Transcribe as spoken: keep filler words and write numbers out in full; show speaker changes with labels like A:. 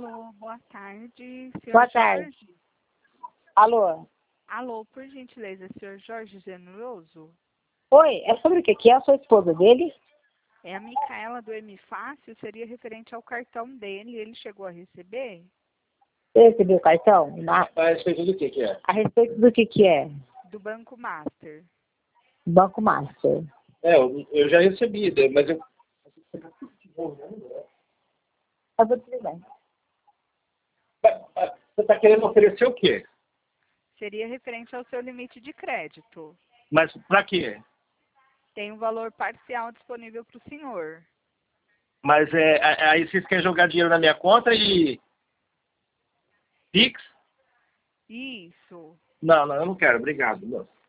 A: Alô, boa tarde, senhor
B: Boa tarde.
A: Jorge.
B: Alô?
A: Alô, por gentileza, senhor Jorge Generoso?
B: Oi, é sobre o que que é? Eu sou a esposa dele?
A: É a Micaela do M Fácil, seria referente ao cartão dele, ele chegou a receber?
B: Você recebeu o cartão? Na-
C: A respeito do que que é?
B: A respeito do que que é?
A: Do Banco Master.
B: Banco Master.
C: É, eu, eu já recebi, mas eu...
B: Eu vou desligar.
C: Você está querendo oferecer o quê?
A: Seria referente ao seu limite de crédito.
C: Mas para quê?
A: Tem um valor parcial disponível para o senhor.
C: Mas é, é, aí vocês querem jogar dinheiro na minha conta e... Pix?
A: Isso.
C: Não, não, eu não quero, obrigado, moço.